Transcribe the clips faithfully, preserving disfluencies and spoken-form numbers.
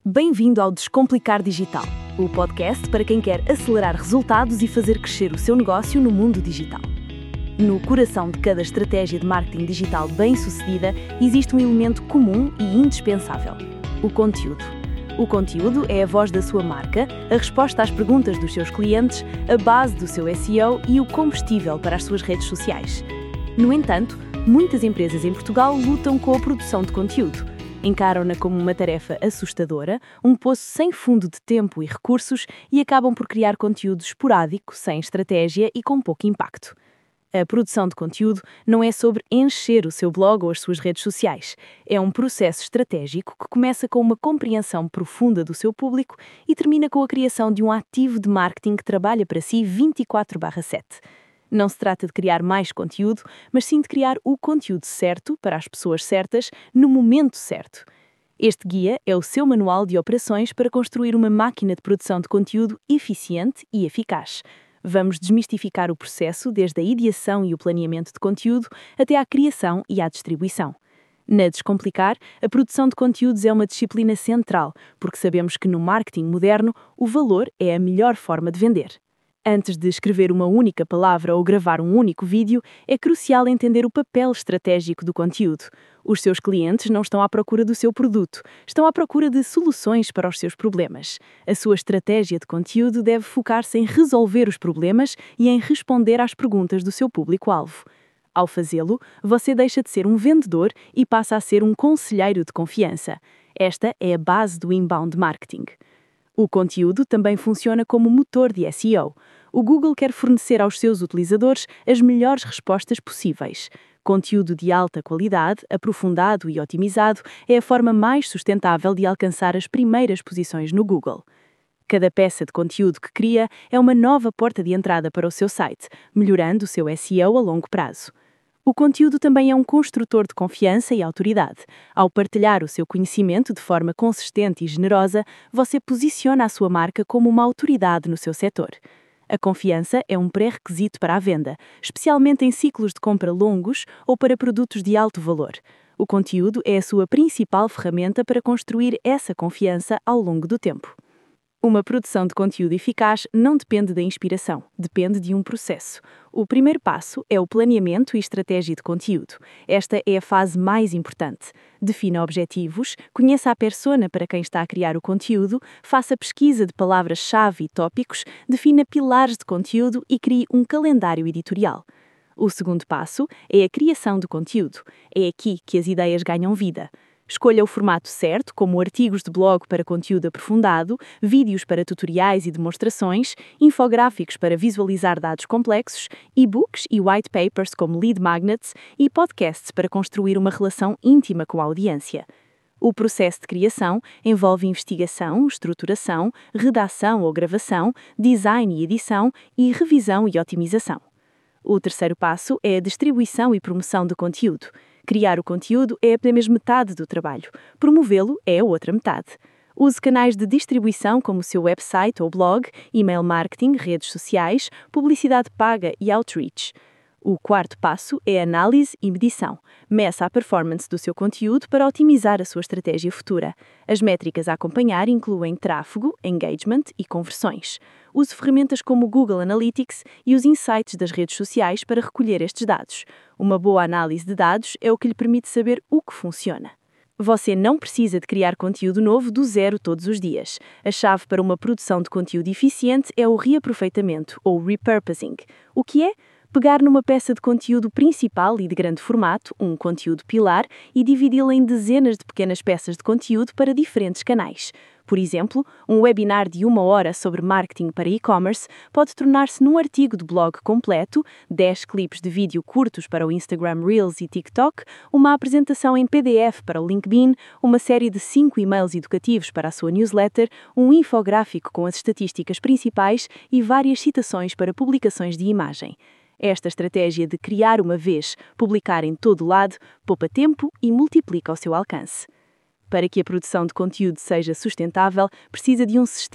Bem-vindo ao Descomplicar Digital, o podcast para quem quer acelerar resultados e fazer crescer o seu negócio no mundo digital. No coração de cada estratégia de marketing digital bem-sucedida, existe um elemento comum e indispensável: o conteúdo. O conteúdo é a voz da sua marca, a resposta às perguntas dos seus clientes, a base do seu S E O e o combustível para as suas redes sociais. No entanto, muitas empresas em Portugal lutam com a produção de conteúdo. Encaram-na como uma tarefa assustadora, um poço sem fundo de tempo e recursos e acabam por criar conteúdo esporádico, sem estratégia e com pouco impacto. A produção de conteúdo não é sobre encher o seu blog ou as suas redes sociais. É um processo estratégico que começa com uma compreensão profunda do seu público e termina com a criação de um ativo de marketing que trabalha para si vinte e quatro barra sete. Não se trata de criar mais conteúdo, mas sim de criar o conteúdo certo para as pessoas certas, no momento certo. Este guia é o seu manual de operações para construir uma máquina de produção de conteúdo eficiente e eficaz. Vamos desmistificar o processo desde a ideação e o planeamento de conteúdo até à criação e à distribuição. Na Descomplicar, a produção de conteúdos é uma disciplina central, porque sabemos que no marketing moderno o valor é a melhor forma de vender. Antes de escrever uma única palavra ou gravar um único vídeo, é crucial entender o papel estratégico do conteúdo. Os seus clientes não estão à procura do seu produto, estão à procura de soluções para os seus problemas. A sua estratégia de conteúdo deve focar-se em resolver os problemas e em responder às perguntas do seu público-alvo. Ao fazê-lo, você deixa de ser um vendedor e passa a ser um conselheiro de confiança. Esta é a base do inbound marketing. O conteúdo também funciona como motor de S E O. O Google quer fornecer aos seus utilizadores as melhores respostas possíveis. Conteúdo de alta qualidade, aprofundado e otimizado é a forma mais sustentável de alcançar as primeiras posições no Google. Cada peça de conteúdo que cria é uma nova porta de entrada para o seu site, melhorando o seu S E O a longo prazo. O conteúdo também é um construtor de confiança e autoridade. Ao partilhar o seu conhecimento de forma consistente e generosa, você posiciona a sua marca como uma autoridade no seu setor. A confiança é um pré-requisito para a venda, especialmente em ciclos de compra longos ou para produtos de alto valor. O conteúdo é a sua principal ferramenta para construir essa confiança ao longo do tempo. Uma produção de conteúdo eficaz não depende da inspiração, depende de um processo. O primeiro passo é o planeamento e estratégia de conteúdo. Esta é a fase mais importante. Defina objetivos, conheça a persona para quem está a criar o conteúdo, faça pesquisa de palavras-chave e tópicos, defina pilares de conteúdo e crie um calendário editorial. O segundo passo é a criação do conteúdo. É aqui que as ideias ganham vida. Escolha o formato certo, como artigos de blog para conteúdo aprofundado, vídeos para tutoriais e demonstrações, infográficos para visualizar dados complexos, e-books e white papers como lead magnets e podcasts para construir uma relação íntima com a audiência. O processo de criação envolve investigação, estruturação, redação ou gravação, design e edição e revisão e otimização. O terceiro passo é a distribuição e promoção do conteúdo. Criar o conteúdo é apenas metade do trabalho. Promovê-lo é a outra metade. Use canais de distribuição como o seu website ou blog, e-mail marketing, redes sociais, publicidade paga e outreach. O quarto passo é análise e medição. Meça a performance do seu conteúdo para otimizar a sua estratégia futura. As métricas a acompanhar incluem tráfego, engagement e conversões. Use ferramentas como o Google Analytics e os insights das redes sociais para recolher estes dados. Uma boa análise de dados é o que lhe permite saber o que funciona. Você não precisa de criar conteúdo novo do zero todos os dias. A chave para uma produção de conteúdo eficiente é o reaproveitamento, ou repurposing. O que é? Pegar numa peça de conteúdo principal e de grande formato, um conteúdo pilar, e dividi-la em dezenas de pequenas peças de conteúdo para diferentes canais. Por exemplo, um webinar de uma hora sobre marketing para e-commerce pode tornar-se num artigo de blog completo, dez clipes de vídeo curtos para o Instagram Reels e TikTok, uma apresentação em P D F para o LinkedIn, uma série de cinco e-mails educativos para a sua newsletter, um infográfico com as estatísticas principais e várias citações para publicações de imagem. Esta estratégia de criar uma vez, publicar em todo lado, poupa tempo e multiplica o seu alcance. Para que a produção de conteúdo seja sustentável, precisa de um sistema.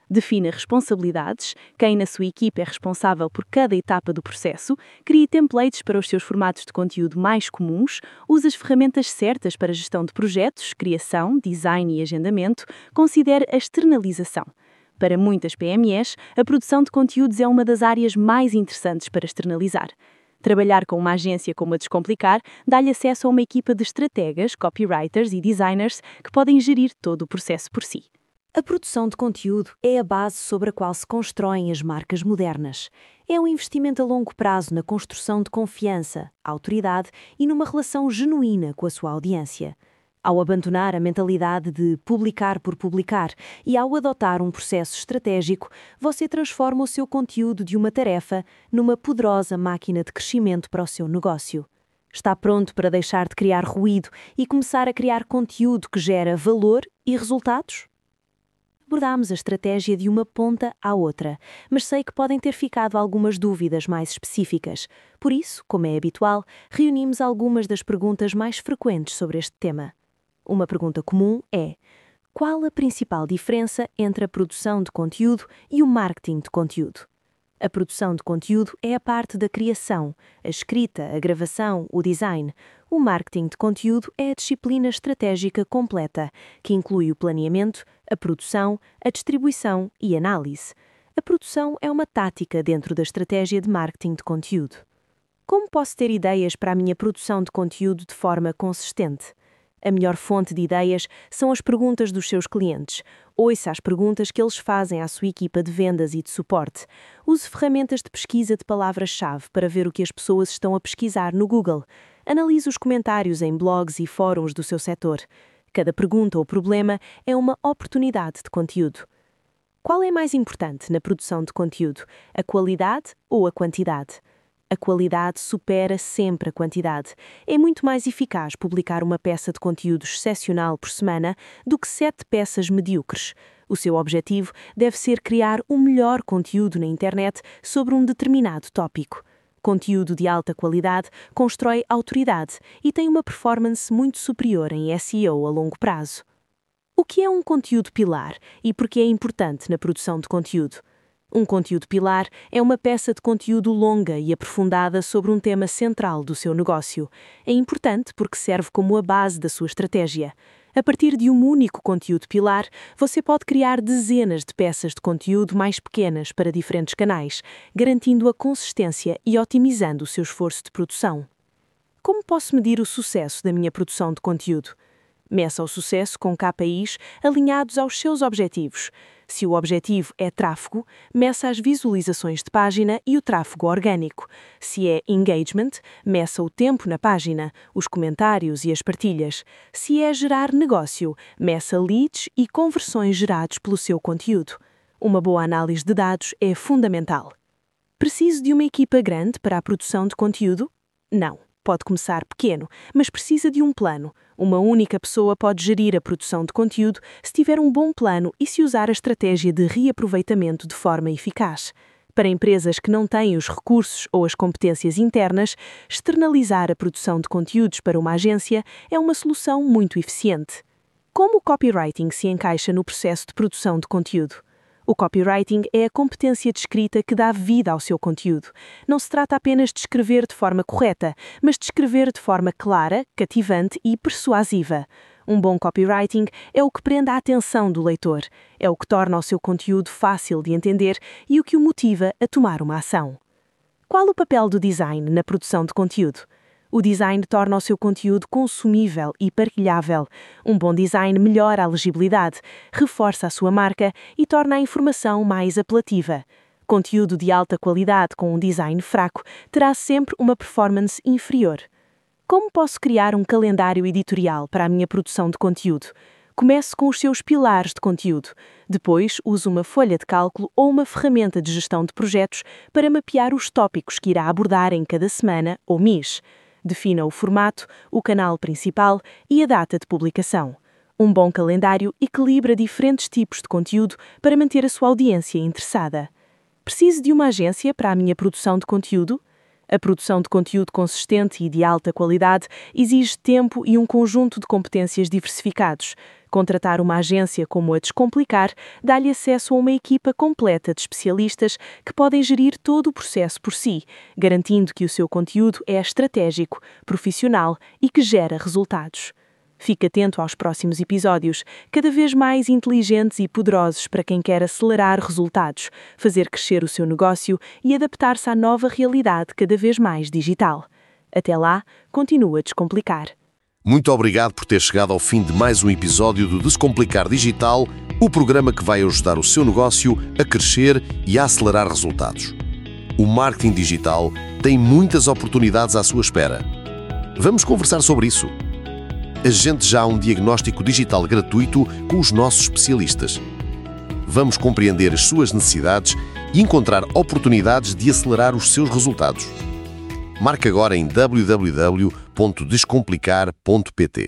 Defina responsabilidades, quem na sua equipe é responsável por cada etapa do processo, crie templates para os seus formatos de conteúdo mais comuns, use as ferramentas certas para gestão de projetos, criação, design e agendamento, considere a externalização. Para muitas P M Es, a produção de conteúdos é uma das áreas mais interessantes para externalizar. Trabalhar com uma agência como a Descomplicar dá-lhe acesso a uma equipa de estrategas, copywriters e designers que podem gerir todo o processo por si. A produção de conteúdo é a base sobre a qual se constroem as marcas modernas. É um investimento a longo prazo na construção de confiança, autoridade e numa relação genuína com a sua audiência. Ao abandonar a mentalidade de publicar por publicar e ao adotar um processo estratégico, você transforma o seu conteúdo de uma tarefa numa poderosa máquina de crescimento para o seu negócio. Está pronto para deixar de criar ruído e começar a criar conteúdo que gera valor e resultados? Abordámos a estratégia de uma ponta à outra, mas sei que podem ter ficado algumas dúvidas mais específicas. Por isso, como é habitual, reunimos algumas das perguntas mais frequentes sobre este tema. Uma pergunta comum é: qual a principal diferença entre a produção de conteúdo e o marketing de conteúdo? A produção de conteúdo é a parte da criação, a escrita, a gravação, o design. O marketing de conteúdo é a disciplina estratégica completa, que inclui o planeamento, a produção, a distribuição e análise. A produção é uma tática dentro da estratégia de marketing de conteúdo. Como posso ter ideias para a minha produção de conteúdo de forma consistente? A melhor fonte de ideias são as perguntas dos seus clientes. Ouça as perguntas que eles fazem à sua equipa de vendas e de suporte. Use ferramentas de pesquisa de palavras-chave para ver o que as pessoas estão a pesquisar no Google. Analise os comentários em blogs e fóruns do seu setor. Cada pergunta ou problema é uma oportunidade de conteúdo. Qual é mais importante na produção de conteúdo, a qualidade ou a quantidade? A qualidade supera sempre a quantidade. É muito mais eficaz publicar uma peça de conteúdo excepcional por semana do que sete peças medíocres. O seu objetivo deve ser criar o melhor conteúdo na internet sobre um determinado tópico. Conteúdo de alta qualidade constrói autoridade e tem uma performance muito superior em S E O a longo prazo. O que é um conteúdo pilar e por que é importante na produção de conteúdo? Um conteúdo pilar é uma peça de conteúdo longa e aprofundada sobre um tema central do seu negócio. É importante porque serve como a base da sua estratégia. A partir de um único conteúdo pilar, você pode criar dezenas de peças de conteúdo mais pequenas para diferentes canais, garantindo a consistência e otimizando o seu esforço de produção. Como posso medir o sucesso da minha produção de conteúdo? Meça o sucesso com K P Is alinhados aos seus objetivos. Se o objetivo é tráfego, meça as visualizações de página e o tráfego orgânico. Se é engagement, meça o tempo na página, os comentários e as partilhas. Se é gerar negócio, meça leads e conversões gerados pelo seu conteúdo. Uma boa análise de dados é fundamental. Preciso de uma equipa grande para a produção de conteúdo? Não. Pode começar pequeno, mas precisa de um plano. Uma única pessoa pode gerir a produção de conteúdo se tiver um bom plano e se usar a estratégia de reaproveitamento de forma eficaz. Para empresas que não têm os recursos ou as competências internas, externalizar a produção de conteúdos para uma agência é uma solução muito eficiente. Como o copywriting se encaixa no processo de produção de conteúdo? O copywriting é a competência de escrita que dá vida ao seu conteúdo. Não se trata apenas de escrever de forma correta, mas de escrever de forma clara, cativante e persuasiva. Um bom copywriting é o que prende a atenção do leitor, é o que torna o seu conteúdo fácil de entender e o que o motiva a tomar uma ação. Qual o papel do design na produção de conteúdo? O design torna o seu conteúdo consumível e partilhável. Um bom design melhora a legibilidade, reforça a sua marca e torna a informação mais apelativa. Conteúdo de alta qualidade com um design fraco terá sempre uma performance inferior. Como posso criar um calendário editorial para a minha produção de conteúdo? Comece com os seus pilares de conteúdo. Depois, use uma folha de cálculo ou uma ferramenta de gestão de projetos para mapear os tópicos que irá abordar em cada semana ou mês. Defina o formato, o canal principal e a data de publicação. Um bom calendário equilibra diferentes tipos de conteúdo para manter a sua audiência interessada. Preciso de uma agência para a minha produção de conteúdo? A produção de conteúdo consistente e de alta qualidade exige tempo e um conjunto de competências diversificados. Contratar uma agência como a Descomplicar dá-lhe acesso a uma equipa completa de especialistas que podem gerir todo o processo por si, garantindo que o seu conteúdo é estratégico, profissional e que gera resultados. Fique atento aos próximos episódios, cada vez mais inteligentes e poderosos para quem quer acelerar resultados, fazer crescer o seu negócio e adaptar-se à nova realidade cada vez mais digital. Até lá, continua a Descomplicar. Muito obrigado por ter chegado ao fim de mais um episódio do Descomplicar Digital, o programa que vai ajudar o seu negócio a crescer e a acelerar resultados. O marketing digital tem muitas oportunidades à sua espera. Vamos conversar sobre isso. Agende já um diagnóstico digital gratuito com os nossos especialistas. Vamos compreender as suas necessidades e encontrar oportunidades de acelerar os seus resultados. Marque agora em w w w ponto descomplicar ponto p t.